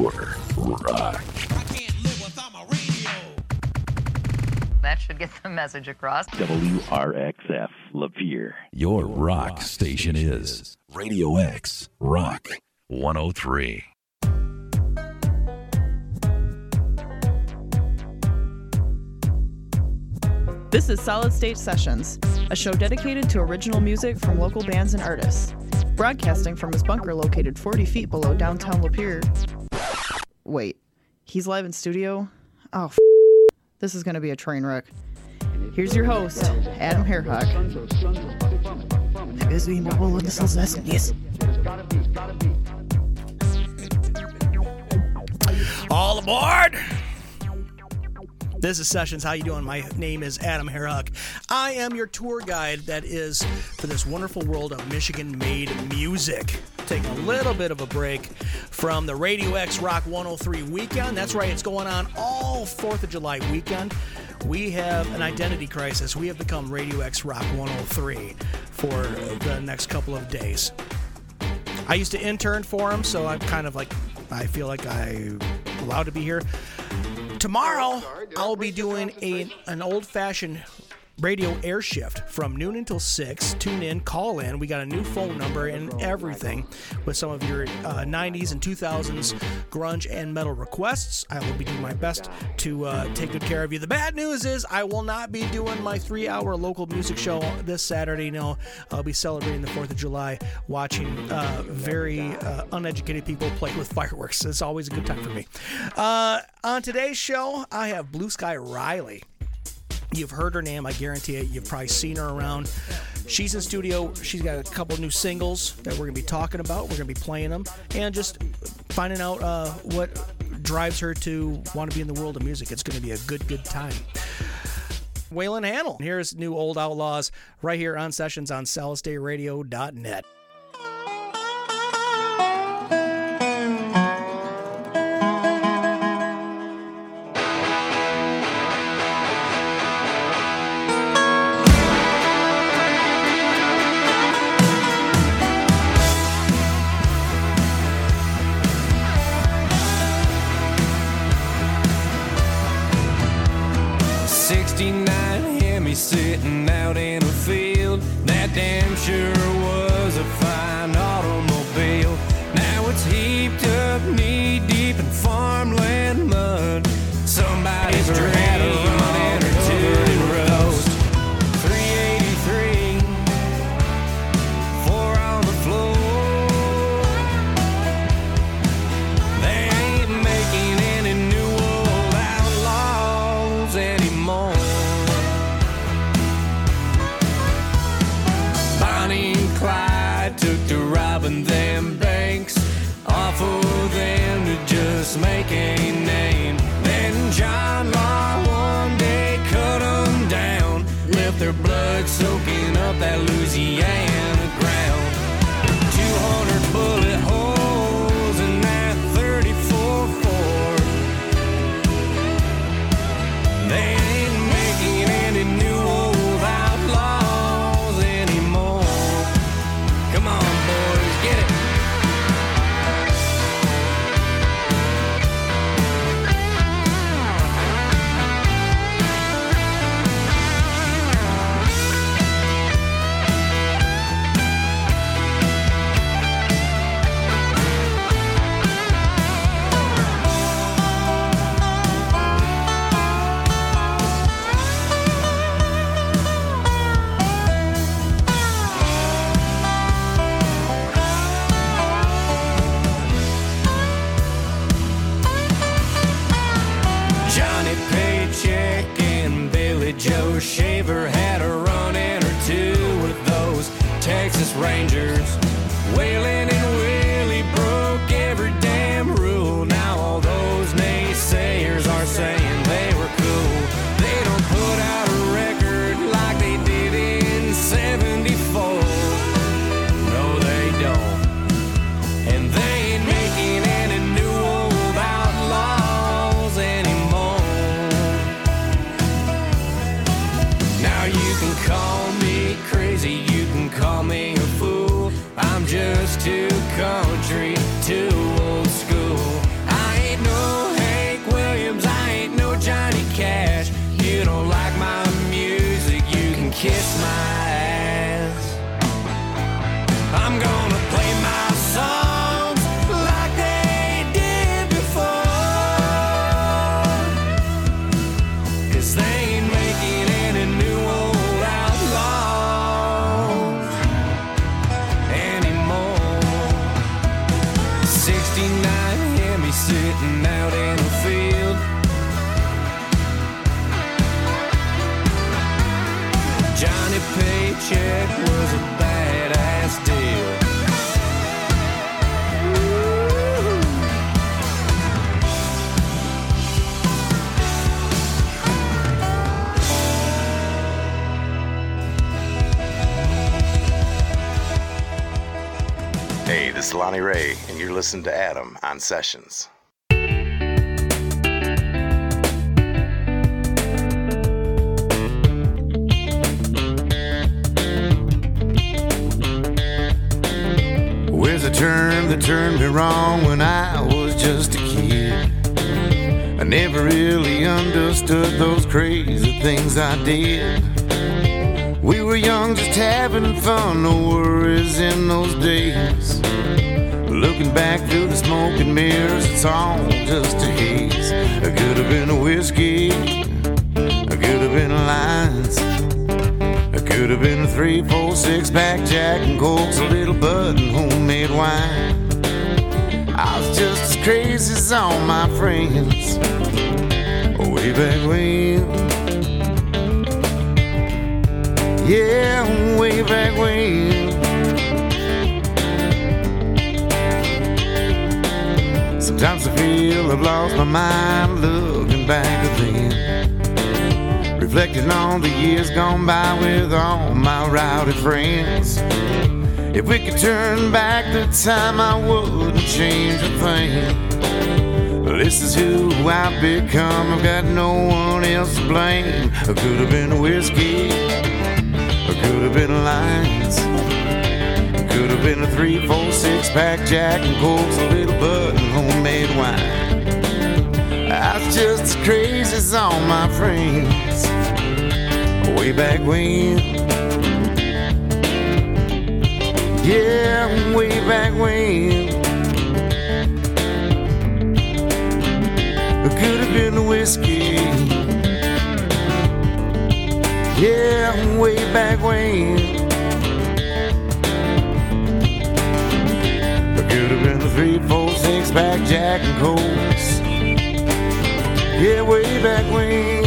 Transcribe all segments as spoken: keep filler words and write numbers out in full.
Pure rock. That should get the message across. W R X F Lapeer. Your rock station is Radio X Rock one oh three. This is Solid State Sessions, a show dedicated to original music from local bands and artists. Broadcasting from his bunker located forty feet below downtown Lapeer. Wait, he's live in studio? Oh, f- this is going to be a train wreck. Here's your host, Adam Hairhawk. All aboard! This is Sessions. How you doing? My name is Adam Hairhawk. I am your tour guide that is for this wonderful world of Michigan-made music. Taking a little bit of a break from the Radio X Rock one oh three weekend. That's right, it's going on all fourth of July weekend. We have an identity crisis. We have become Radio X Rock one oh three for the next couple of days. I used to intern for him, so I'm kind of like, I feel like I'm allowed to be here. Tomorrow, I'll be doing a an old-fashioned radio air shift from noon until six. Tune in, call in. We got a new phone number and everything with some of your uh, nineties and two thousands grunge and metal requests. I will be doing my best to uh, take good care of you. The bad news is I will not be doing my three-hour local music show this Saturday. No, I'll be celebrating the fourth of July watching uh, very uh, uneducated people play with fireworks. It's always a good time for me. Uh, on today's show, I have Blue Sky Riley. You've heard her name, I guarantee it. You've probably seen her around. She's in studio. She's got a couple new singles that we're going to be talking about. We're going to be playing them and just finding out uh, what drives her to want to be in the world of music. It's going to be a good, good time. Waylon Hanel. Here's new Old Outlaws right here on Sessions on solid state radio dot net. sixty-nine Hemi sitting out in a field. That damn sure was a fine automobile. Now it's heaped up knee deep in farmland mud. Somebody's had a run in her two roast. three eighty-three, four on the floor. They ain't making any new old outlaws anymore. Bonnie and Clyde took to robbing them banks, off of them to just make a name. Then John Law one day cut them down, left their blood soaking up that Louisiana ground. two hundred bullet holes in that thirty-four Ford. They ain't making any new old outlaws anymore. Come on, boys, get it. Johnny Paycheck and Billy Joe Shaver had a run-in or two with those Texas Rangers. Waylon and Willie broke every damn rule. Now all those naysayers are saying they were cool. They don't put out a record like they did in seventy-four. No, they don't. And they ain't making any new old outlaws anymore. Now you can call me crazy, you can call me a fool. I'm just too country, too old school. I Hey, this is Lonnie Ray, and you're listening to Adam on Sessions. Where's a turn that turned me wrong when I was just a kid? I never really understood those crazy things I did. We were young, just having fun, no worries in those days. Looking back through the smoke and mirrors, it's all just a haze. It could have been a whiskey, it could have been lines, it could have been a three, four, six pack Jack and Cokes, a little bud and homemade wine. I was just as crazy as all my friends way back when. Yeah, way back when. Sometimes I feel I've lost my mind looking back at then, reflecting on the years gone by with all my rowdy friends. If we could turn back the time, I wouldn't change a thing. This is who I've become, I've got no one else to blame. I could have been a whiskey, I could have been lines, I could have been a three, four, six pack Jack and Cokes, a little bud and homemade wine. I was just as crazy as all my friends way back when. Yeah, way back when. It could have been a whiskey. Yeah, way back when. It could have been a three, four, six pack Jack and Cokes. Yeah, way back when.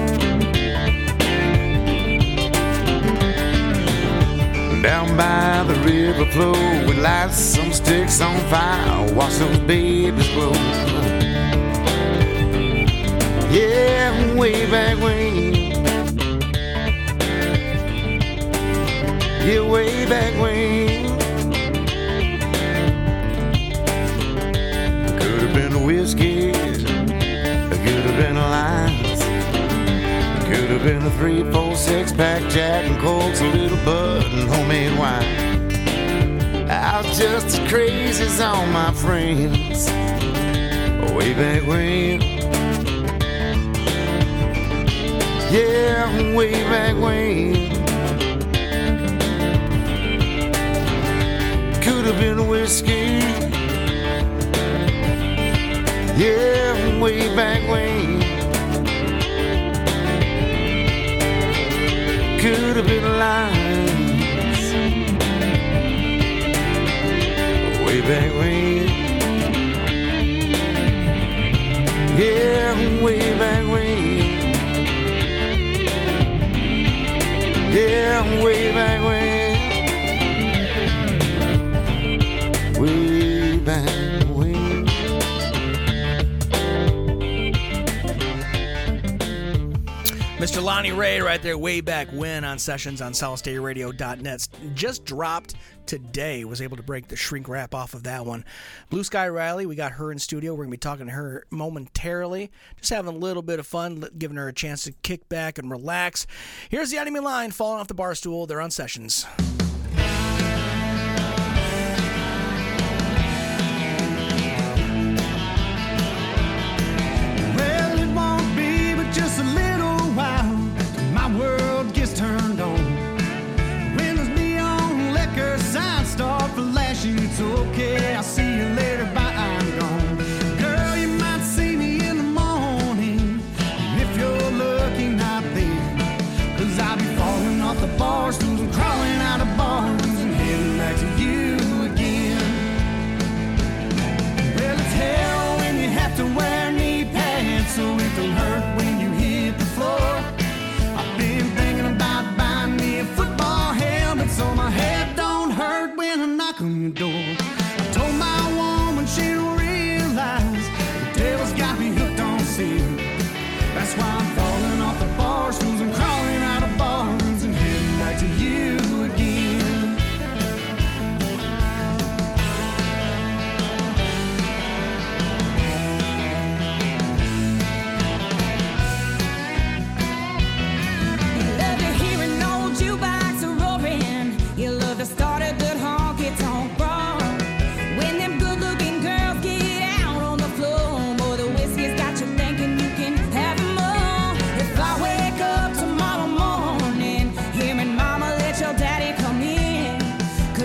Down by the river flow, we light some sticks on fire, watch those babies grow. Yeah, way back when. Yeah, way back when. Could have been a whiskey, could have been a lines, could have been a three, four, six pack Jack and Cokes, a little bud and homemade wine. I was just as crazy as all my friends way back when. Yeah, way back when. Could have been a whiskey. Yeah, way back when. Could have been lines. Way back when. Yeah, way back when. Yeah, way back when. Way back when. Mister Lonnie Ray right there, way back when, on Sessions on solid state radio dot net. Just dropped today. Was able to break the shrink wrap off of that one. Blue Sky Riley, we got her in studio. We're going to be talking to her momentarily. Just having a little bit of fun, giving her a chance to kick back and relax. Here's the enemy line falling off the bar stool. They're on Sessions. Well, it won't be but just a little while till my world gets turned on. When those neon liquor signs start flashing, it's okay, I'll see you later, bye, I'm gone. Girl, you might see me in the morning, and if you're lucky, not then, 'cause I'll be falling off the bar stools and crawling out of bars and heading back to you again. Well, it's hell when you have to wear knee pads so it don't hurt when you hit the floor. I've been thinking about buying me a football helmet so my head don't hurt when I knock on your door. I told my woman she don't realize the devil's got me hooked on sin. That's why I'm falling off the bar stools and crawling out of bars and heading back to you again.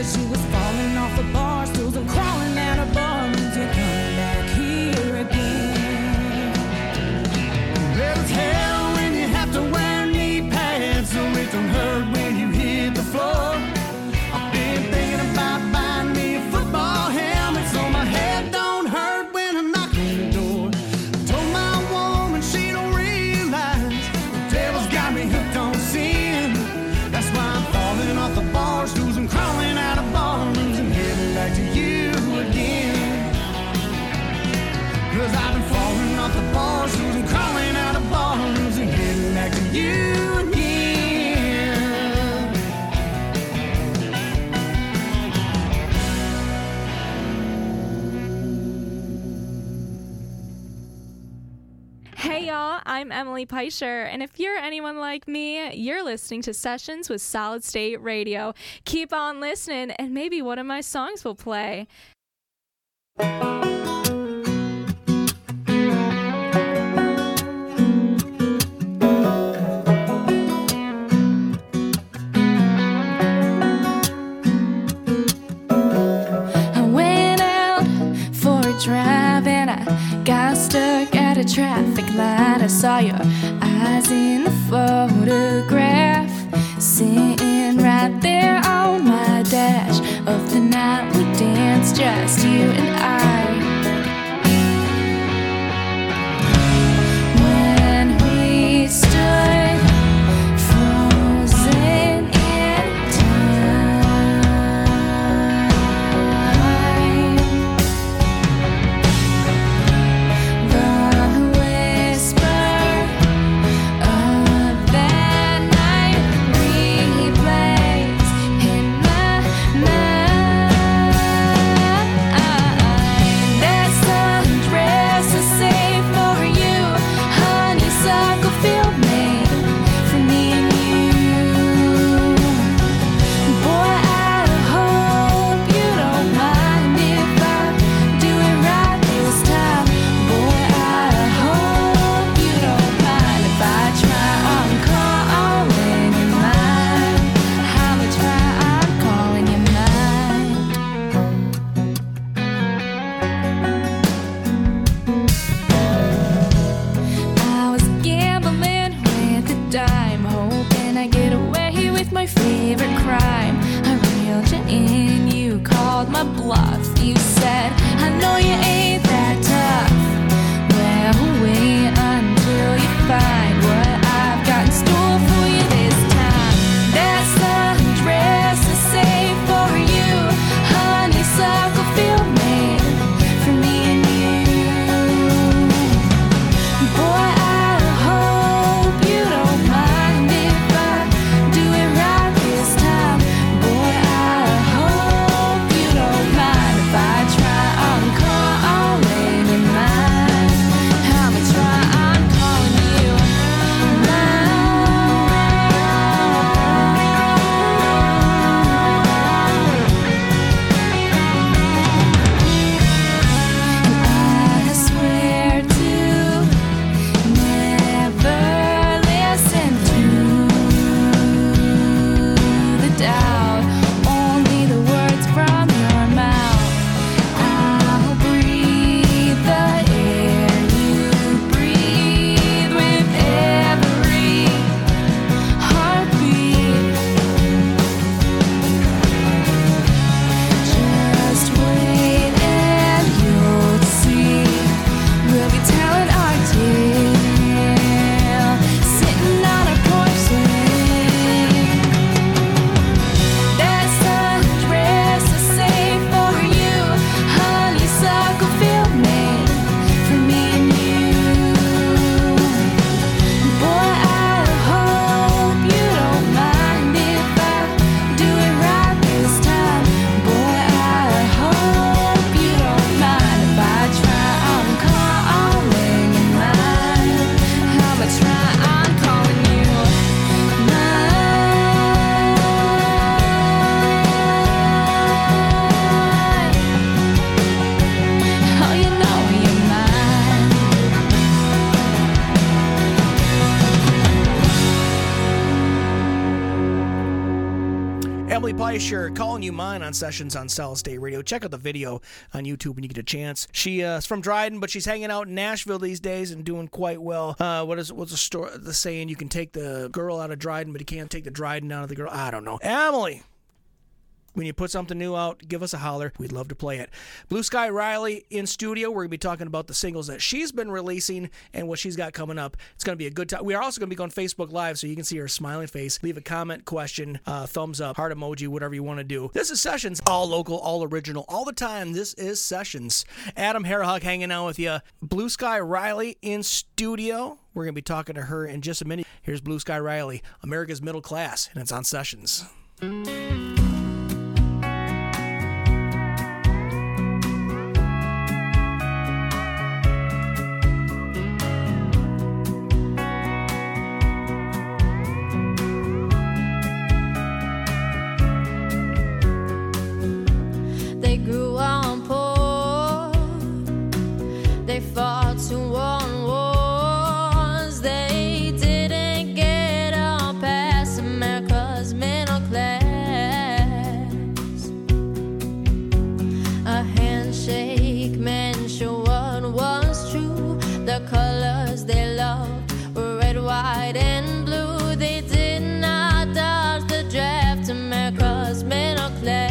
She was falling off the bar stools and crawling out of bums. You're coming back here again. Well, it's hell when you have to wear knee pads so it don't hurt when you hit the floor. I've been thinking about buying me a football helmet so my head don't hurt when I knock on the door. I told my woman she don't realize the devil's got me hooked on sin. That's why I'm falling off the bar stools and crawling out of bars and heading back to you again. Cause I've been falling off the bar stools and crawling out of bars and heading back to you again. Hey y'all, I'm Emily Peischer, and if you're anyone like me, you're listening to Sessions with Solid State Radio. Keep on listening, and maybe one of my songs will play. I went out for a drive and I got stuck at a traffic light. I saw your eyes in the photograph, sitting right there on my dash of the night we danced, just you and I. When we stood frozen in time, the whisper of that night replays in my mind. That sundress I saved for you, honeysuckle field made for me and you. Boy, I hope you don't mind if I do it right this time. Boy, I hope you don't mind if I try on calling you mine. I'ma try on calling you mine. I was gambling with a dime, hoping I get away with my favorite crime. I reeled you in, you called my bluff. You said, I know you ain't that tough. Well, wait until you find what I've got in store for you this time. That sundress I saved for you, honeysuckle field made for me and you. Boy, I hope you don't mind if I do it right this time. Boy, I hope you don't mind if I try on calling Peischer, calling you mine on Sessions on Solid State Radio. Check out the video on YouTube when you get a chance. She uh, is from Dryden, but she's hanging out in Nashville these days and doing quite well. Uh, what is what's the story? The saying: you can take the girl out of Dryden, but you can't take the Dryden out of the girl. I don't know. Emily, when you put something new out, give us a holler. We'd love to play it. Blue Sky Riley in studio. We're going to be talking about the singles that she's been releasing and what she's got coming up. It's going to be a good time. We are also going to be going Facebook Live so you can see her smiling face. Leave a comment, question, uh, thumbs up, heart emoji, whatever you want to do. This is Sessions. All local, all original, all the time. This is Sessions. Adam Harahuk hanging out with you. Blue Sky Riley in studio. We're going to be talking to her in just a minute. Here's Blue Sky Riley, America's Middle Class, and it's on Sessions. They grew on poor. They fought to won wars. They didn't get on past America's middle class. A handshake meant sure what was true. The colors they loved were red, white, and blue. They did not dodge the draft. America's middle class.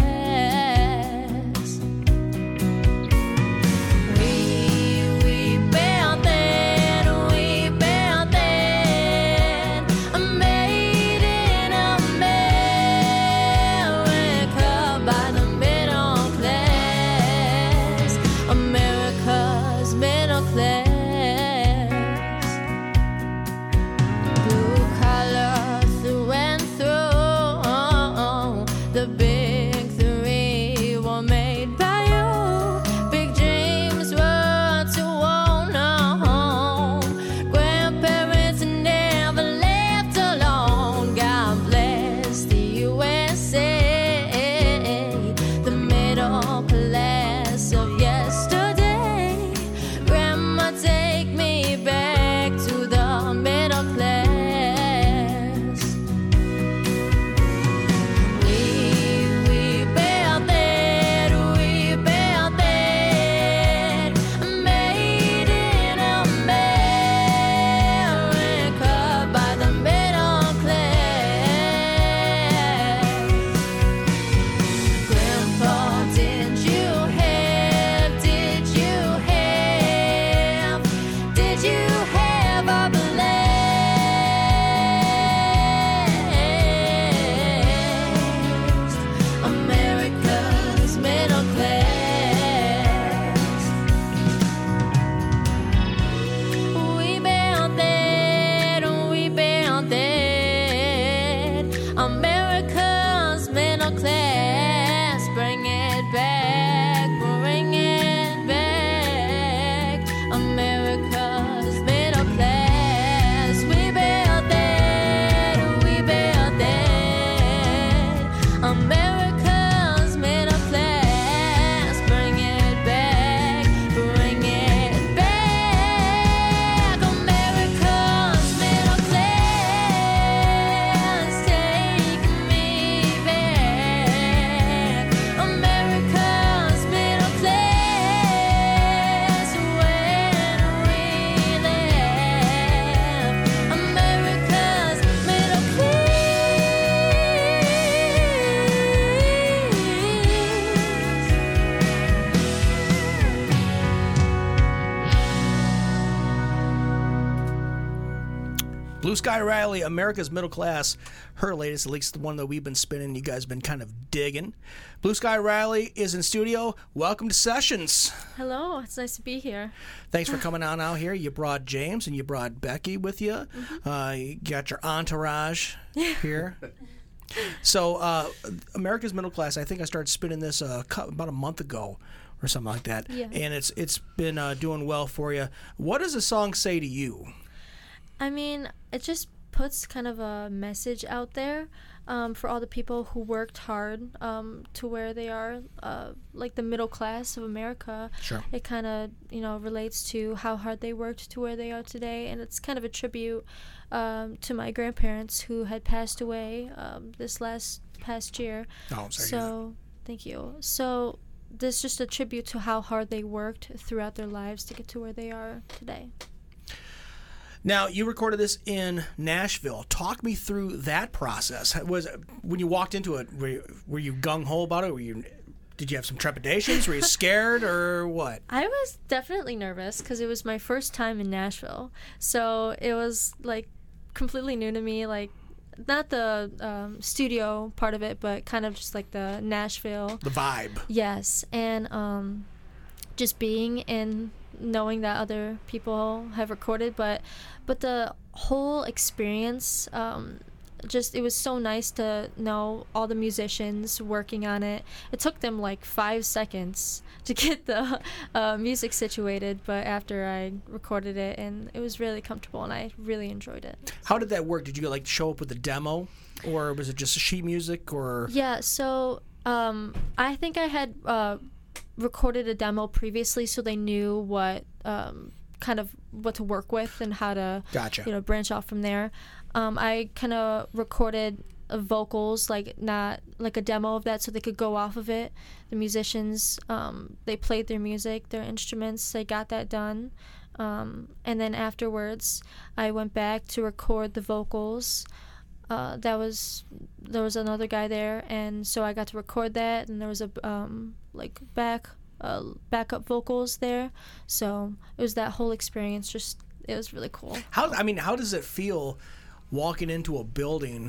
Blue Sky Riley, America's Middle Class, her latest, at least the one that we've been spinning, you guys have been kind of digging. Blue Sky Riley is in studio. Welcome to Sessions. Hello, it's nice to be here. Thanks for coming on out here. You brought James and you brought Becky with you. Mm-hmm. Uh, you got your entourage here. So, uh, America's Middle Class, I think I started spinning this uh, about a month ago or something like that. Yeah. And it's it's been uh, doing well for you. What does the song say to you? I mean, it just puts kind of a message out there um, for all the people who worked hard um, to where they are, uh, like the middle class of America. Sure. It kind of, you know, relates to how hard they worked to where they are today, and it's kind of a tribute um, to my grandparents who had passed away um, this last past year. Oh, I'm sorry. So, thank you. So, this is just a tribute to how hard they worked throughout their lives to get to where they are today. Now, you recorded this in Nashville. Talk me through that process. Was when you walked into it, were you, were you gung-ho about it? Were you, did you have some trepidations? Were you scared or what? I was definitely nervous because it was my first time in Nashville. So it was, like, completely new to me. Like, not the um, studio part of it, but kind of just, like, the Nashville. The vibe. Yes. And um, just being in... knowing that other people have recorded, but but the whole experience, um, just it was so nice to know all the musicians working on it. It took them like five seconds to get the uh, music situated, but after I recorded it, and it was really comfortable, and I really enjoyed it. How did that work? Did you like show up with a demo, or was it just sheet music, or? Yeah, so um, I think I had. Uh, recorded a demo previously, so they knew what um, kind of what to work with and how to gotcha. you know branch off from there. Um, I kind of recorded uh, vocals, like not like a demo of that, so they could go off of it. The musicians, um, they played their music, their instruments, they got that done, um, and then afterwards, I went back to record the vocals. Uh, that was there was another guy there, and so I got to record that, and there was a um, like back uh, backup vocals there, so it was that whole experience. Just it was really cool. How I mean, how does it feel walking into a building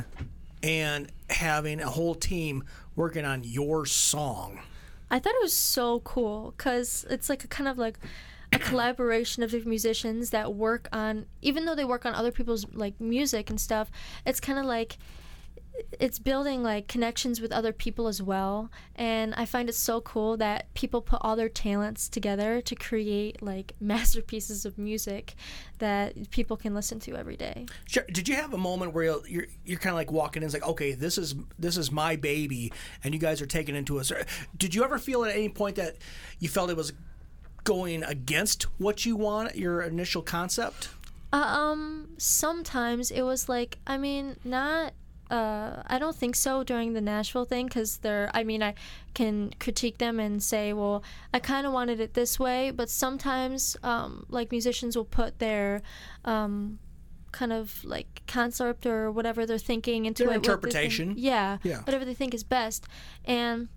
and having a whole team working on your song? I thought it was so cool because it's like a kind of like a collaboration of different musicians that work on, even though they work on other people's like music and stuff, it's kind of like it's building like connections with other people as well. And I find it so cool that people put all their talents together to create like masterpieces of music that people can listen to every day. Sure. Did you have a moment where you're you're, you're kind of like walking in, it's like, okay, this is this is my baby, and you guys are taking it into a. Did you ever feel at any point that you felt it was going against what you want, your initial concept? Uh, um, sometimes it was like, I mean, not, uh, I don't think so during the Nashville thing, because they're, I mean, I can critique them and say, well, I kind of wanted it this way, but sometimes, um, like musicians will put their, um, kind of like concept or whatever they're thinking into their it. interpretation. Think, yeah, yeah. Whatever they think is best. And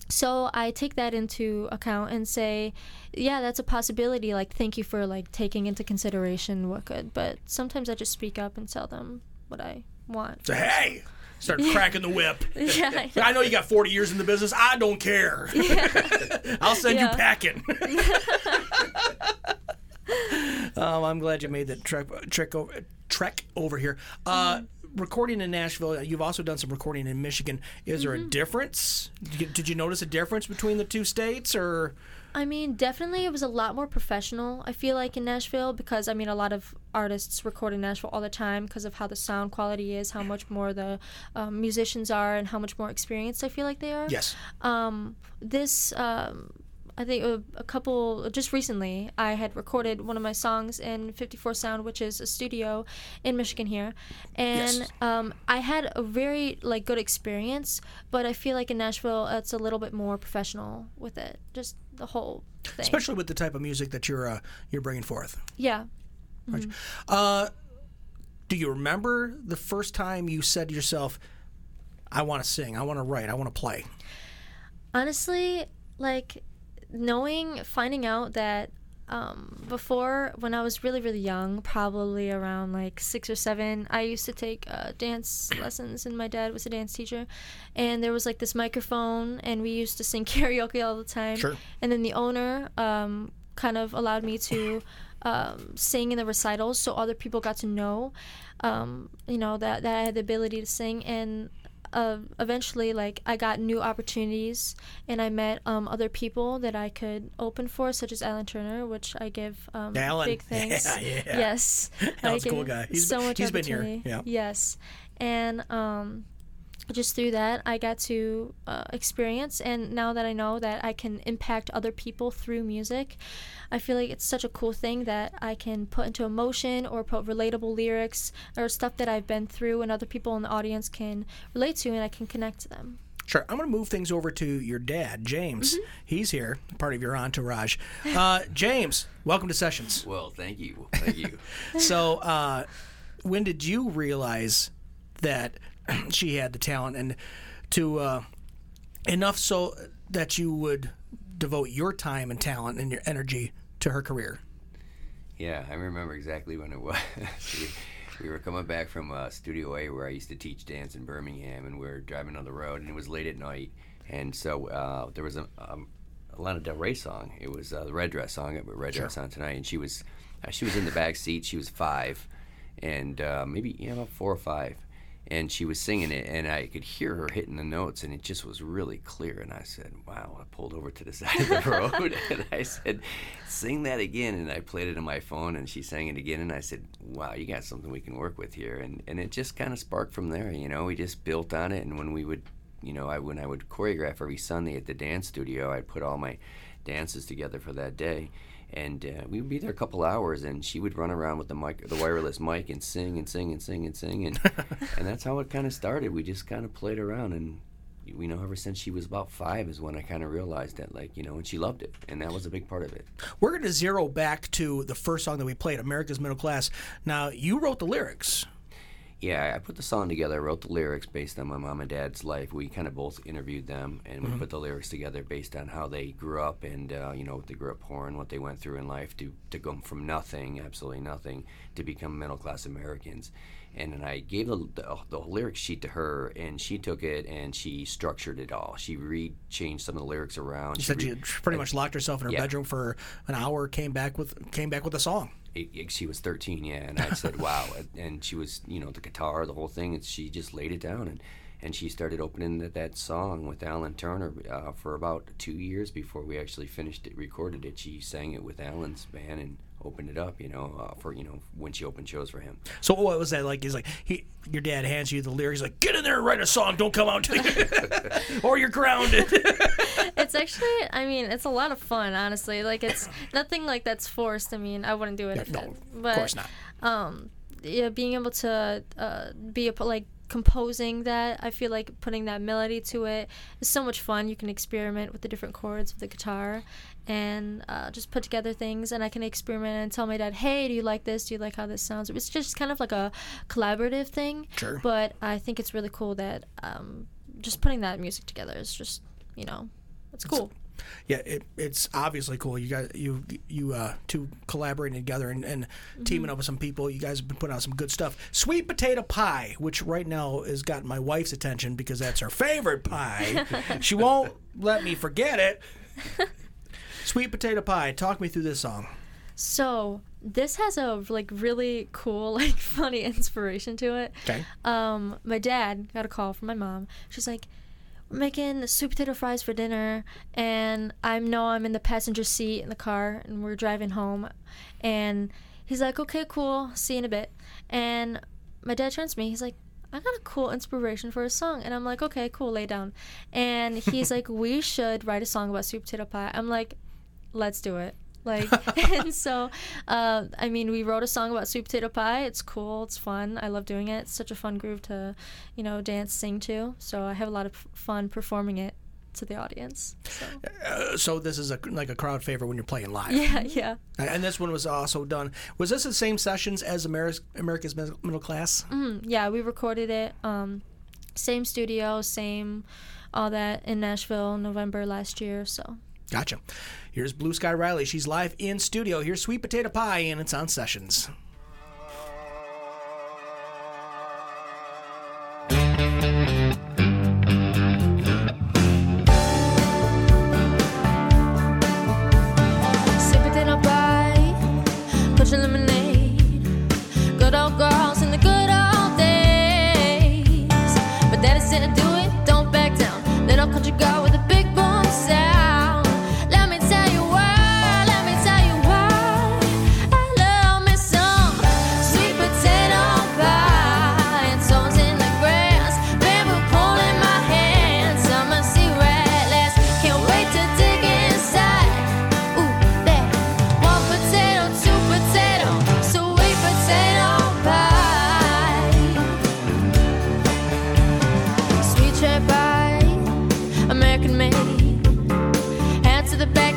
so I take that into account and say, yeah, that's a possibility. Like, thank you for like taking into consideration what could. But sometimes I just speak up and tell them what I want. So hey, start cracking the whip. Yeah, I know. I know you got forty years in the business. I don't care. Yeah. I'll send yeah. you packing. um, I'm glad you made that trek trek over, trek over here. Uh, mm-hmm. Recording in Nashville, you've also done some recording in Michigan. Is there mm-hmm. a difference? Did you, did you notice a difference between the two states, or? I mean, definitely it was a lot more professional, I feel like, in Nashville, because, I mean, a lot of artists record in Nashville all the time because of how the sound quality is, how much more the um, musicians are, and how much more experienced I feel like they are. Yes. Um, this... Um, I think a, a couple, just recently, I had recorded one of my songs in fifty-four Sound, which is a studio in Michigan here. And yes. um, I had a very like good experience, but I feel like in Nashville, it's a little bit more professional with it, just the whole thing. Especially with the type of music that you're uh, you're bringing forth. Yeah. Mm-hmm. Uh, do you remember the first time you said to yourself, I want to sing, I want to write, I want to play? Honestly, like... knowing, finding out that um, before, when I was really, really young, probably around like six or seven, I used to take uh, dance lessons, and my dad was a dance teacher, and there was like this microphone, and we used to sing karaoke all the time. Sure. And then the owner um, kind of allowed me to um, sing in the recitals, so other people got to know, um, you know, that, that I had the ability to sing, and uh, eventually, like, I got new opportunities, and I met um, other people that I could open for, such as Alan Turner, which I give um, Alan. big thanks. Yeah, yeah. Yes. Alan's I a cool give guy. He's so been- much he's been here. opportunity. Yeah. Yes. And um, just through that, I got to uh, experience, and now that I know that I can impact other people through music, I feel like it's such a cool thing that I can put into emotion or put relatable lyrics or stuff that I've been through and other people in the audience can relate to, and I can connect to them. Sure. I'm going to move things over to your dad, James. Mm-hmm. He's here, part of your entourage. Uh, James, welcome to Sessions. Well, thank you. Thank you. So, uh, when did you realize that she had the talent, and to uh, enough so that you would devote your time and talent and your energy to her career? Yeah, I remember exactly when it was. we, we were coming back from uh, Studio A, where I used to teach dance in Birmingham, and we were driving on the road, and it was late at night, and so uh, there was a, um, a Lana Del Rey song. It was uh, the Red Dress song, Red Sure. Dress on Tonight, and she was uh, she was in the back seat. She was five, and uh, maybe yeah, about four or five. And she was singing it, and I could hear her hitting the notes, and it just was really clear. And I said, wow. I pulled over to the side of the road, and I said, sing that again. And I played it on my phone, and she sang it again. And I said, wow, you got something we can work with here. And, and it just kind of sparked from there, you know. We just built on it, and when we would, you know, I when I would choreograph every Sunday at the dance studio, I'd put all my dances together for that day. And uh, we would be there a couple hours, and she would run around with the mic, the wireless mic, and sing and sing and sing and sing, and and that's how it kind of started. We just kind of played around, and we know ever since she was about five is when I kind of realized that, like, you know, and she loved it, and that was a big part of it. We're going to zero back to the first song that we played, America's Middle Class. Now, you wrote the lyrics. Yeah, I put the song together. I wrote the lyrics based on my mom and dad's life. We kind of both interviewed them, and we Mhm. put the lyrics together based on how they grew up and, uh, you know, what they grew up poor and what they went through in life to, to go from nothing, absolutely nothing, to become middle-class Americans. And then I gave the, the, the lyric sheet to her, and she took it and she structured it all. She re-changed some of the lyrics around. You She said re- she pretty much locked herself in her Yeah. bedroom for an hour, came back with came back with a song. It, it- she was thirteen, yeah, and I said, wow. And she was, you know, the guitar, the whole thing, and she just laid it down. And, and she started opening that, that song with Alan Turner uh, for about two years before we actually finished it, recorded it. She sang it with Alan's band and opened it up, you know, uh, for, you know, when she opened shows for him. So what was that like? He's like, he, your dad hands you the lyrics, he's like, get in there and write a song, don't come out, or you're grounded. It's actually, I mean, it's a lot of fun, honestly. Like, it's nothing like that's forced. I mean, I wouldn't do it Yeah, if no, it, of but, course not. Um, yeah, being able to uh, be a, like composing that, I feel like putting that melody to it is so much fun. You can experiment with the different chords of the guitar and uh, just put together things, and I can experiment and tell my dad, hey, do you like this? Do you like how this sounds? It's just kind of like a collaborative thing. Sure. But I think it's really cool that um, just putting that music together is just, you know, it's cool. Yeah, it, it's obviously cool. You guys, you you uh, two collaborating together and, and teaming Mhm. up with some people. You guys have been putting out some good stuff. Sweet potato pie, which right now has gotten my wife's attention because that's her favorite pie. She won't let me forget it. Sweet potato pie. Talk me through this song. So this has a like really cool, like funny inspiration to it. Okay. Um, my dad got a call from my mom. She's like, "We're making sweet potato fries for dinner," and I know I'm in the passenger seat in the car, and we're driving home, and he's like, "Okay, cool. See you in a bit." And my dad turns to me. He's like, "I got a cool inspiration for a song," and I'm like, "Okay, cool. Lay down." And he's like, "We should write a song about sweet potato pie." I'm like, "Let's do it." Like, and so, uh, I mean, we wrote a song about sweet potato pie. It's cool. It's fun. I love doing it. It's such a fun groove to, you know, dance, sing to. So I have a lot of fun performing it to the audience. So. Uh, so this is a, like a crowd favorite when you're playing live. Yeah, yeah. And this one was also done. Was this the same sessions as America's, America's Middle Class? Mm, yeah, we recorded it. Um, same studio, same, all that in Nashville, November last year. So. Gotcha. Here's Blue Sky Riley. She's live in studio. Here's Sweet Potato Pie, and it's on Sessions. Sweet potato pie, put your lemonade. Good old girls in the good old days. But daddy said do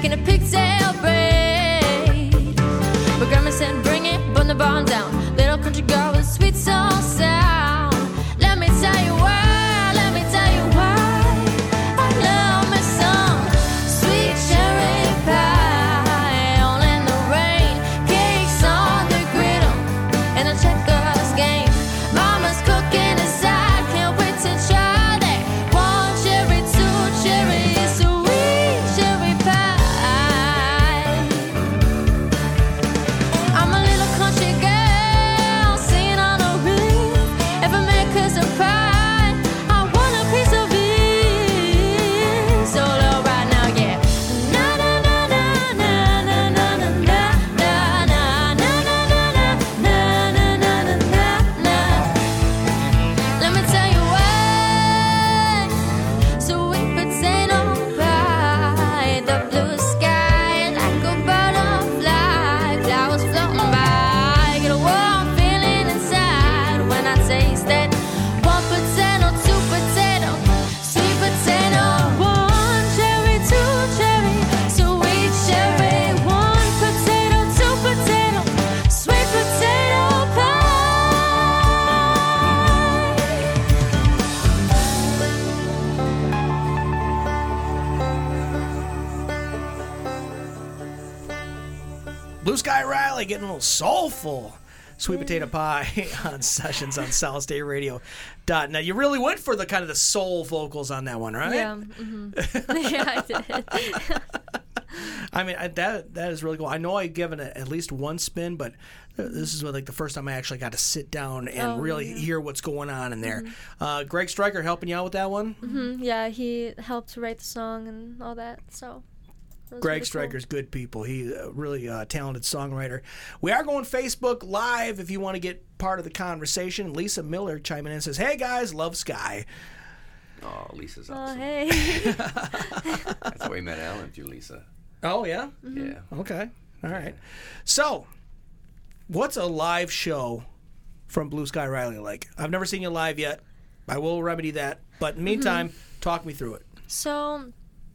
back in a pigtail braid. But grandma said, bring it, burn the barn down. Little country girl with a sweet soul sound. Let me tell you why, let me tell you why I love me some sweet cherry pie. All in the rain, cakes on the griddle, and a checkers game. Mama's cooking inside, can't wait to try that. One cherry, two cherry, sweet cherry pie. I'm a little country girl singing on the roof. If America's a pie, I want a piece of it. So low right now, yeah. Na na na na na na na na na na na na na na na na na. Let me tell you why. Sweet potato pie, the blue sky like a butterfly, flowers floating by. Get a warm feeling inside when I taste that. One potato, two potato, sweet potato. One cherry, two cherry, sweet cherry. One potato, two potato, sweet potato pie. Blue Sky Riley getting a little soulful. Sweet potato pie on Sessions on solid state radio dot net. You really went for the kind of the soul vocals on that one, right? Yeah. hmm yeah, I did. I mean, I, that that is really cool. I know I've given it at least one spin, but this is like the first time I actually got to sit down and Oh, really yeah. hear what's going on in there. Uh, Greg Stryker helping you out with that one? hmm Yeah, he helped write the song and all that. So. it was Greg really cool. Stryker's good people. He's a really uh, talented songwriter. We are going Facebook Live if you want to get part of the conversation. Lisa Miller chiming in and says, hey guys, love Sky. Oh, Lisa's Oh, awesome. hey. That's how we met Alan through Lisa. Oh, yeah? Yeah. Okay. All right. So, what's a live show from Blue Sky Riley like? I've never seen you live yet. I will remedy that. But in the meantime, Mm-hmm. talk me through it. So,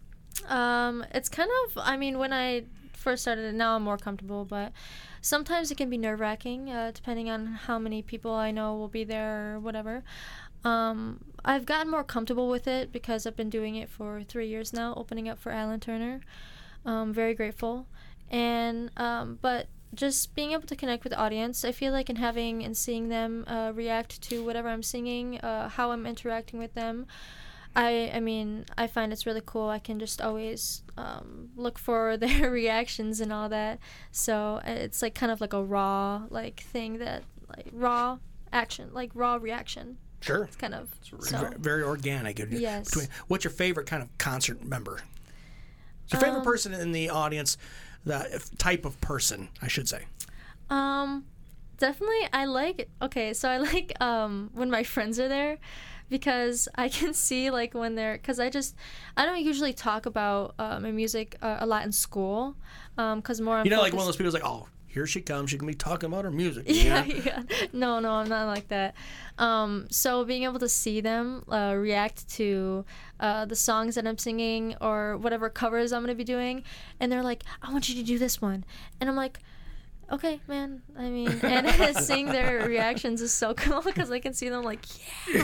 um, it's kind of, I mean, when I first started it, now I'm more comfortable, but sometimes it can be nerve wracking, uh, depending on how many people I know will be there or whatever. Um, I've gotten more comfortable with it because I've been doing it for three years now, opening up for Alan Turner. Um, very grateful. And, um, but just being able to connect with the audience, I feel like in having and seeing them uh, react to whatever I'm singing, uh, how I'm interacting with them, I I mean, I find it's really cool. I can just always um, look for their reactions and all that. So uh, it's like kind of like a raw like thing that like raw action, like raw reaction. Sure. It's kind of It's so. ve- very organic. Yes. Between, what's your favorite kind of concert member? What's your favorite Um, person in the audience? The type of person, I should say. Um, definitely, I like. Okay, so I like um when my friends are there, because I can see like when they're. Because I just, I don't usually talk about uh, my music uh, a lot in school, um, because more. I'm You know, like one of focused- those people is like, oh, here she comes. She can be talking about her music. Yeah, you know? yeah. No, no, I'm not like that. Um, so being able to see them uh, react to uh, the songs that I'm singing or whatever covers I'm going to be doing, and they're like, I want you to do this one. And I'm like, okay, man. I mean, and seeing their reactions is so cool because I can see them like, yeah.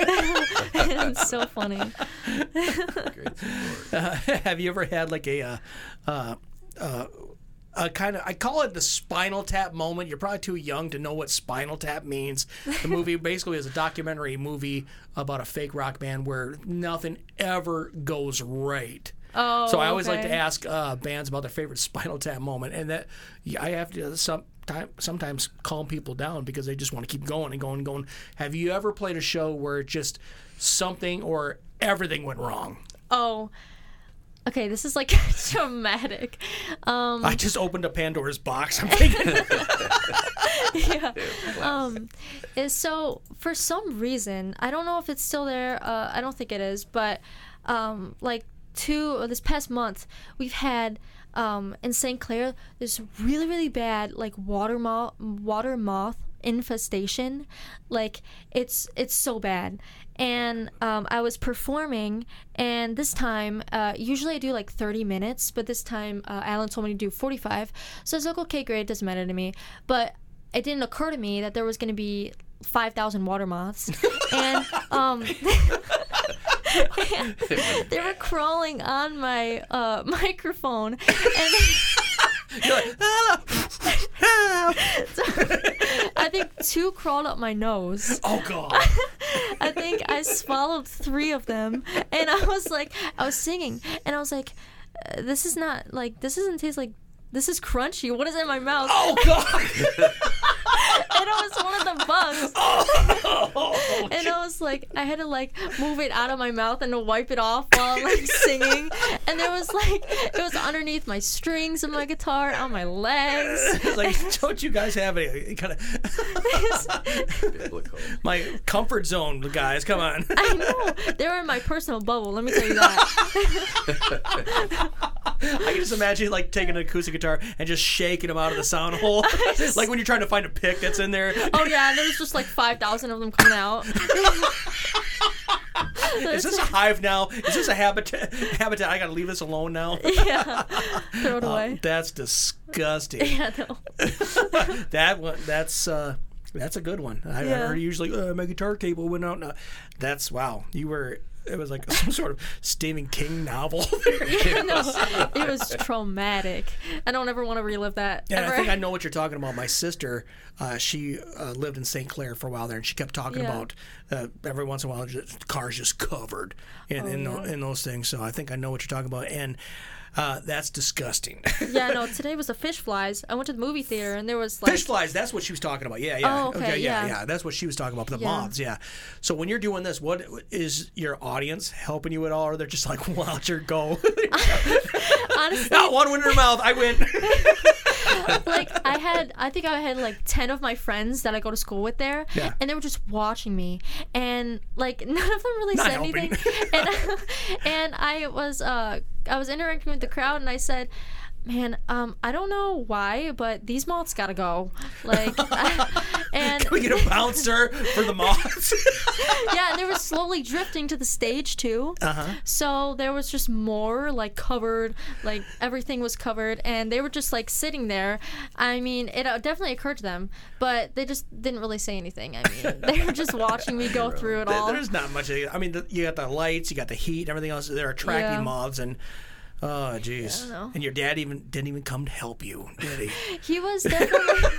It's so funny. Uh, have you ever had like a, uh, uh, uh, a kind of, I call it the Spinal Tap moment. You're probably too young to know what Spinal Tap means. The movie basically is a documentary movie about a fake rock band where nothing ever goes right. Oh, so I always like okay. to ask uh, bands about their favorite Spinal Tap moment, and that yeah, I have to sometime, sometimes calm people down because they just want to keep going and going and going. Have you ever played a show where just something or everything went wrong? Oh, okay. This is like traumatic. Um, I just opened a Pandora's box. I'm thinking. yeah. Um, is so for some reason, I don't know if it's still there. Uh, I don't think it is, but um, like two or this past month, we've had um, in Saint Clair this really really bad like water moth water moth infestation. Like it's it's so bad. And um, I was performing, and this time, uh, usually I do like thirty minutes, but this time uh, Alan told me to do forty-five. So I was like, okay, great, it doesn't matter to me. But it didn't occur to me that there was going to be five thousand water moths. And um, they were crawling on my uh, microphone. And you're like, hello. So, I think two crawled up my nose. Oh, God. I think I swallowed three of them. And I was like, I was singing. And I was like, uh, this is not, like, this doesn't taste like, this is crunchy. What is in my mouth? Oh, God. And it was one of the bugs. Oh, and I was like, I had to like move it out of my mouth and to wipe it off while like singing. And there was like, it was underneath my strings of my guitar, on my legs. It's like, don't you guys have any kind of my comfort zone, guys? Come on. I know. They were in my personal bubble. Let me tell you that. I can just imagine like taking an acoustic guitar and just shaking them out of the sound hole, just, like when you're trying to find a pick that's in there. Oh yeah, and there's just like five thousand of them coming out. Is this a hive now? Is this a habitat? Habitat? I gotta leave this alone now. Yeah, throw it away. Uh, that's disgusting. Yeah, no. that one. That's uh, that's a good one. I, Yeah. I heard usually uh, my guitar cable went out. No, that's wow. You were. It was like some sort of Stephen King novel. Yeah, no, it was traumatic. I don't ever want to relive that. Yeah, ever. I think I know what you're talking about. My sister, uh, she uh, lived in Saint Clair for a while there, and she kept talking Yeah. about uh, every once in a while, just, cars just covered in Oh, in, yeah. tho- in those things. So I think I know what you're talking about, and uh, that's disgusting. Yeah, no, today was the fish flies. I went to the movie theater and there was like Fish flies, that's what she was talking about. Yeah, yeah. Oh, okay, yeah, yeah. yeah. That's what she was talking about. The Yeah. moths, yeah. So when you're doing this, what is your audience helping you at all, or they're just like, watch her go? Honestly, Not one went in her mouth. I win. like I had, I think I had like ten of my friends that I go to school with there, Yeah. and they were just watching me, and like none of them really Not said helping. anything, and and I was uh I was interacting with the crowd, and I said, man, um, I don't know why, but these moths gotta go. Like, I, and Can we get a bouncer for the moths? yeah, and they were slowly drifting to the stage too. Uh-huh. So there was just more like covered, like everything was covered, and they were just like sitting there. I mean, it uh, definitely occurred to them, but they just didn't really say anything. I mean, they were just watching me go through it There- all. There's not much. I mean, the, you got the lights, you got the heat, and everything else. They're attracting Yeah. moths, and oh, jeez. I don't know. And your dad even didn't even come to help you, did he? He was definitely.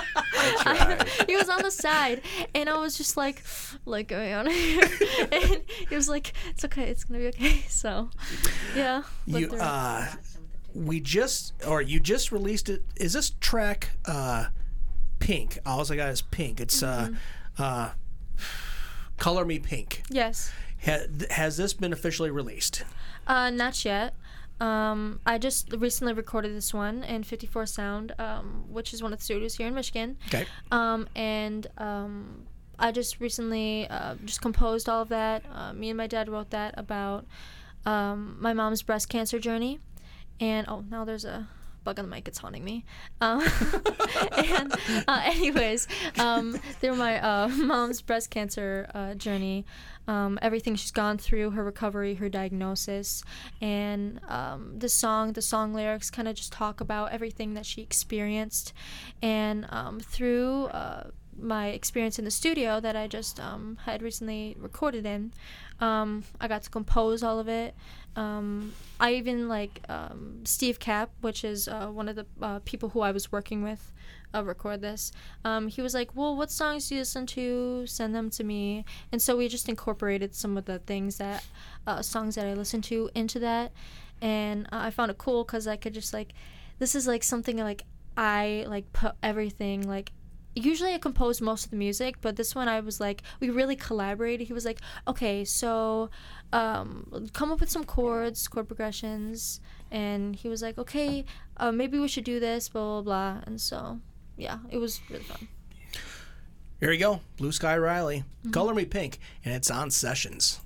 I, he was on the side, and I was just like, like going on here, and he was like, "It's okay, it's gonna be okay." So, yeah. You, looked around. uh, we just, or you just released it. Is this track uh, Pink? All I got is Pink. It's Mhm. uh, uh, Color Me Pink. Yes. Ha- has this been officially released? Uh, not yet. Um, I just recently recorded this one in fifty-four Sound, um, which is one of the studios here in Michigan. Okay. Um, and um, I just recently uh, just composed all of that. Uh, me and my dad wrote that about um, my mom's breast cancer journey. And oh, now there's a bug on the mic. It's haunting me. Um, and uh, anyways, um, through my uh, mom's breast cancer uh, journey, um, everything she's gone through, her recovery, her diagnosis, and um, the song, the song lyrics kind of just talk about everything that she experienced. And um, through uh, my experience in the studio that I just um, had recently recorded in, um, I got to compose all of it. Um, I even like um, Steve Kapp, which is uh, one of the uh, people who I was working with, uh, record this. Um, he was like, "Well, what songs do you listen to? Send them to me." And so we just incorporated some of the things that uh, songs that I listen to into that, and uh, I found it cool because I could just like, this is like something like I like put everything like. Usually I compose most of the music, but this one I was like, we really collaborated. He was like, okay, so um, come up with some chords, chord progressions. And he was like, okay, uh, maybe we should do this, blah, blah, blah. And so, yeah, it was really fun. Here we go. Blue Sky Riley. Mm-hmm. Color Me Pink. And it's on Sessions.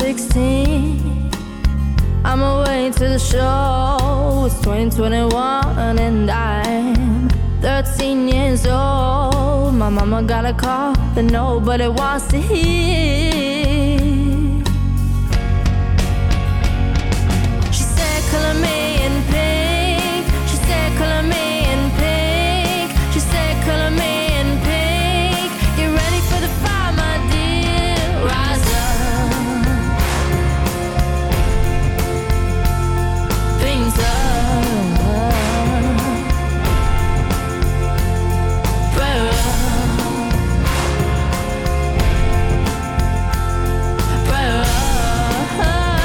sixteen. I'm away to the show. It's twenty twenty-one and I'm thirteen years old. My mama got a call that nobody wants to hear. She said, color me in pink. She said, color me in pink. She said, color me in pink. Get ready for the fire, my dear. Rise up. Things up. Burn up. Burn up.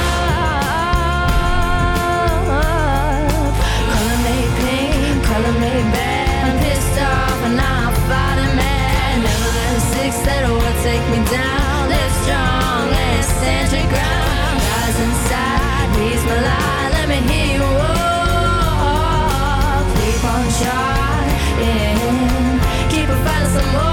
Color me pink, color me bad. I'm pissed off and I'm fighting mad. Never let a six that will take me down. Live strong and stand your ground. Rise inside, raise my light. Let me hear you walk. Keep on trying. Keep on fighting some more.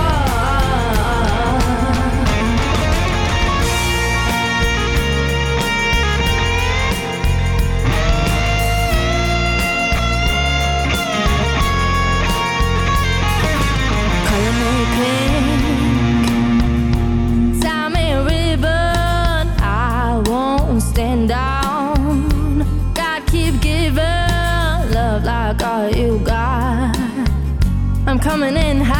Color me pink. Tie me a ribbon. I won't stand down. God keep giving love like all you got. I'm coming in high.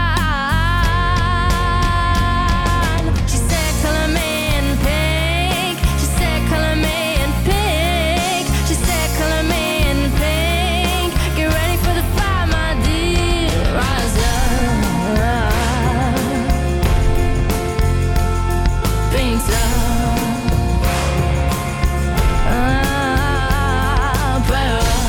She said, color me in pink. She said, color me in pink. She said, color me in pink. Get ready for the fire, my dear. Rise up. Things up. Ah, burn up.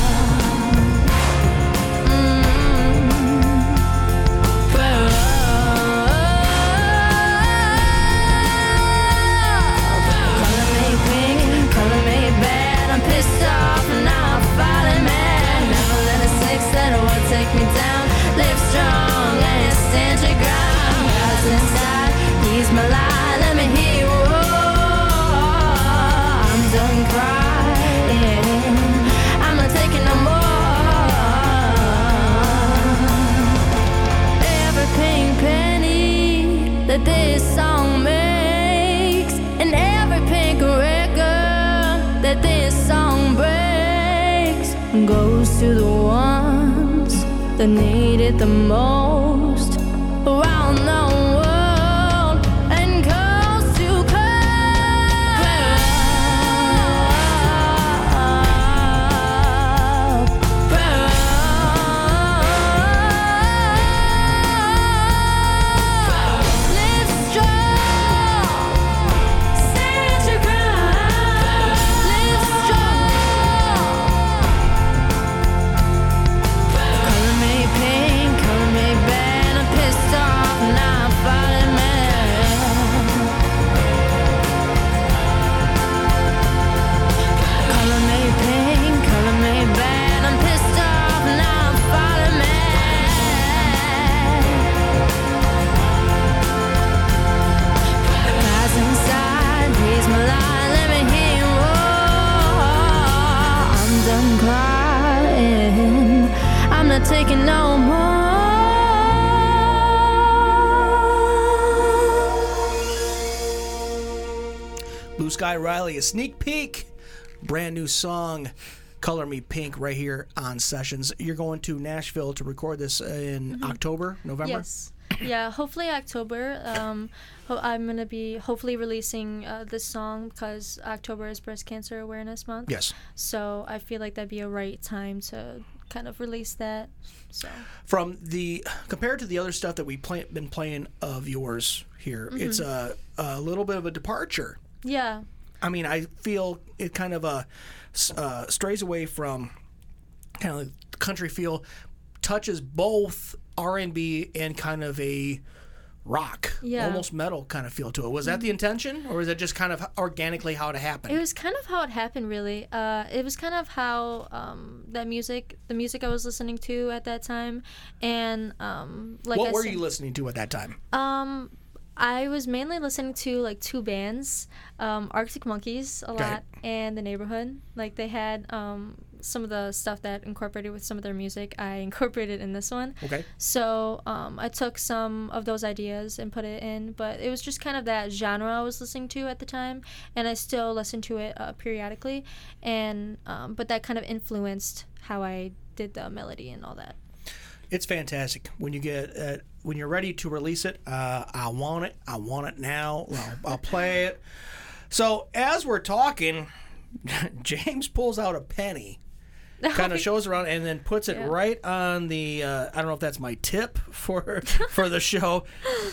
Take me down, live strong and stand your ground. Rise inside, ease my light, let me hear you roar. I'm done crying, I'm not taking no more. Every pink penny that this song makes, and every pink record that this song breaks, goes to the ones that need it the most around the world and coast to coast. Live strong, stand your ground. Live strong. Color me pink, color me bad. I'm pissed off and I'm fighting mad. Color me pink, color me bad. I'm pissed off and I'm fighting mad. Rise inside, raise my light, let me hear you roar. I'm done crying, I'm not taking no more. Blue Sky Riley, a sneak peek. Brand new song, Color Me Pink, right here on Sessions. You're going to Nashville to record this in Mhm. October, November? Yes. Yeah, hopefully October. Um, ho- I'm going to be hopefully releasing uh, this song because October is Breast Cancer Awareness Month. Yes. So I feel like that'd be a right time to kind of release that. So From the compared to the other stuff that we've play, been playing of yours here, Mhm. it's a, a little bit of a departure. yeah. I mean, I feel it kind of uh, s- uh, strays away from kind of like country feel, touches both R and B and kind of a rock, Yeah. almost metal kind of feel to it. Was that the intention, or was it just kind of organically how it happened? It was kind of how it happened, really. Uh, it was kind of how um, that music, the music I was listening to at that time, and um, like what I were said, you listening to at that time? Um, I was mainly listening to like two bands, um, Arctic Monkeys a Okay. lot, and The Neighborhood. Like they had um, some of the stuff that incorporated with some of their music. I incorporated in this one. Okay. So um, I took some of those ideas and put it in, but it was just kind of that genre I was listening to at the time, and I still listen to it uh, periodically. And um, but that kind of influenced how I did the melody and all that. It's fantastic when you get uh, when you're ready to release it. Uh, I want it. I want it now. I'll, I'll play it. So as we're talking, James pulls out a penny, kind of shows around, and then puts it Yeah. right on the. Uh, I don't know if that's my tip for for the show.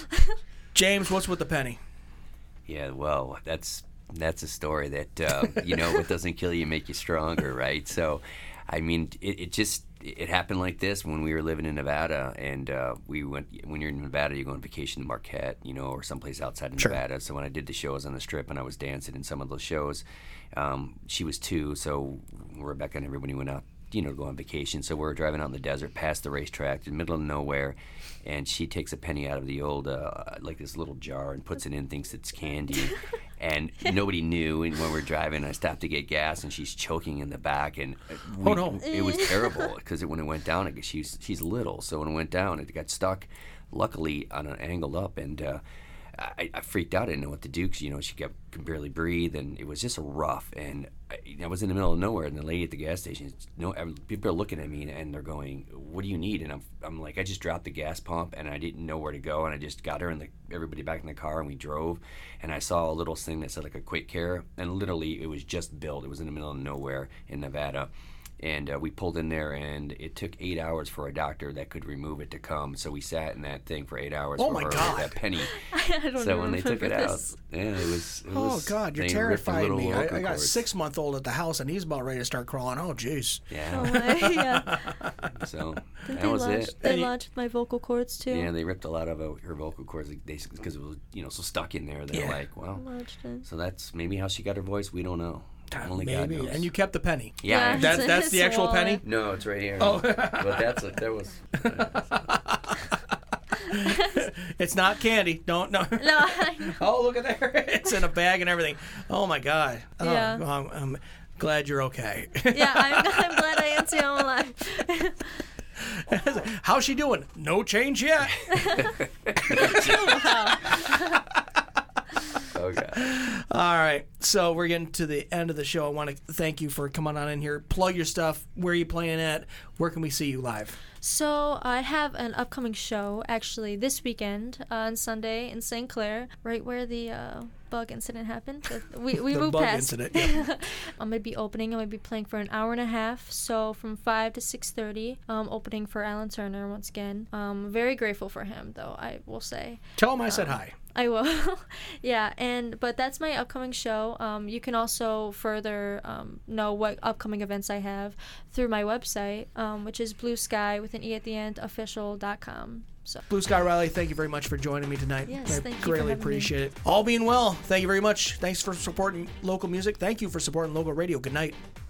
James, what's with the penny? Yeah, well, that's that's a story that uh, you know, what doesn't kill you make you stronger, right? So, I mean, it, it just it happened like this when we were living in Nevada, and uh, we went. When you're in Nevada, you go on vacation to Marquette, you know, or someplace outside of Sure. Nevada. So when I did the shows on the Strip and I was dancing in some of those shows, um, she was two, so Rebecca and everybody went out, you know, to go on vacation. So we're driving out in the desert past the racetrack in the middle of nowhere, and she takes a penny out of the old, uh, like this little jar and puts it in, thinks it's candy. And nobody knew. And when we're driving, I stopped to get gas, and she's choking in the back. And we, Oh, no. it was terrible because when it went down, I guess she's she's little, so when it went down, it got stuck, luckily on an angle up, and uh, I, I freaked out. I didn't know what to do because, you know, she kept, could barely breathe, and it was just a rough. And I, I was in the middle of nowhere, and the lady at the gas station, no, people are looking at me, and they're going, "What do you need?" And I'm, I'm like, I just dropped the gas pump, and I didn't know where to go, and I just got her and the, everybody back in the car, and we drove, and I saw a little thing that said like a quick care, and literally it was just built. It was in the middle of nowhere in Nevada. And uh, we pulled in there, and it took eight hours for a doctor that could remove it to come. So we sat in that thing for eight hours Oh for my her God. with that penny. I don't So when they took it remember out, this. yeah, it was. It Oh was God, you're they ripped the terrifying little me. I, vocal I got a cords. six-month-old at the house, and he's about ready to start crawling. Oh, jeez. Yeah. Oh my, yeah. So Didn't that they was lodge, it. They And you- lodged my vocal cords too. Yeah, they ripped a lot of uh, her vocal cords because it was, you know, so stuck in there. They're Yeah. like, well, Lodged it. so that's maybe how she got her voice. We don't know. Only God Maybe. knows. And you kept the penny. Yeah, Yeah, I- it's That's in that's his the actual wallet. penny. no, it's right here. Oh. but that's a, that was. It's not candy. Don't no. No, I know. Oh, look at there. It's in a bag and everything. Oh my God. Oh, Yeah. I'm, I'm glad you're okay. Yeah, I'm, I'm glad I answered I'm alive. How's she doing? No change yet. Oh God. All right. So we're getting to the end of the show. I want to thank you for coming on in here. Plug your stuff. Where are you playing at? Where can we see you live? So I have an upcoming show actually this weekend uh, on Sunday in Saint Clair, right where the uh, bug incident happened. The- We we The moved bug past. incident, yeah. I'm gonna be opening. I'm gonna be playing for an hour and a half. So from five to six thirty. Um, opening for Alan Turner once again. Um, very grateful for him though. I will say. Tell him I said Um, hi. I will. Yeah, and but that's my upcoming show. Um, you can also further um, know what upcoming events I have through my website, um, which is Blue Sky with an E at the end, official dot com. So Blue Sky Riley, thank you very much for joining me tonight. Yes, I thank you for greatly having me. appreciate it. All being well, thank you very much. Thanks for supporting local music. Thank you for supporting local radio. Good night.